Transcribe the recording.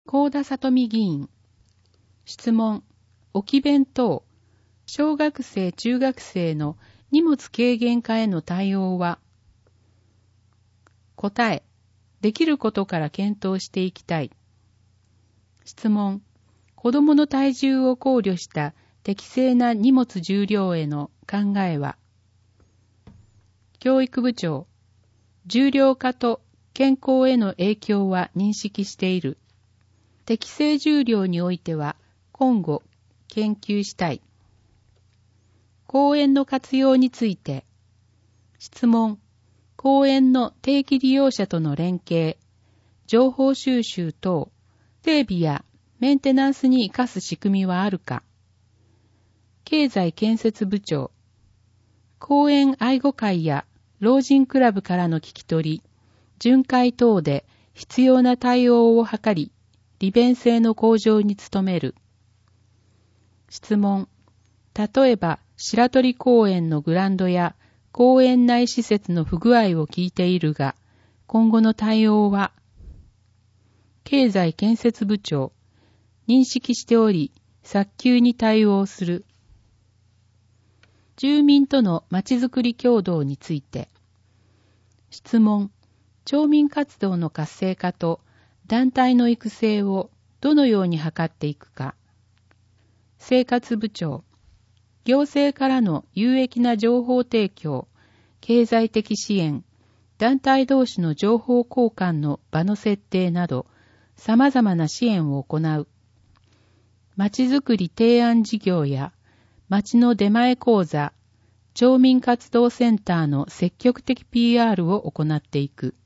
幸田さとみ議員。質問。置き弁当。小学生・中学生の荷物軽減化への対応は。答え。できることから検討していきたい。質問。子供の体重を考慮した適正な荷物重量への考えは。教育部長。重量化と健康への影響は認識している。適正重量においては今後研究したい。公園の活用について。質問。公園の定期利用者との連携、情報収集等、整備やメンテナンスに生かす仕組みはあるか。経済建設部長。公園愛護会や老人クラブからの聞き取り、巡回等で必要な対応を図り、利便性の向上に努める。質問。例えば、白鳥公園のグランドや公園内施設の不具合を聞いているが、今後の対応は。経済建設部長。認識しており、早急に対応する。住民とのまちづくり協働について。質問。町民活動の活性化と団体の育成をどのように図っていくか。生活部長。行政からの有益な情報提供、経済的支援、団体同士の情報交換の場の設定など、様々な支援を行う。まちづくり提案事業や、町の出前講座、町民活動センターの積極的 PR を行っていく。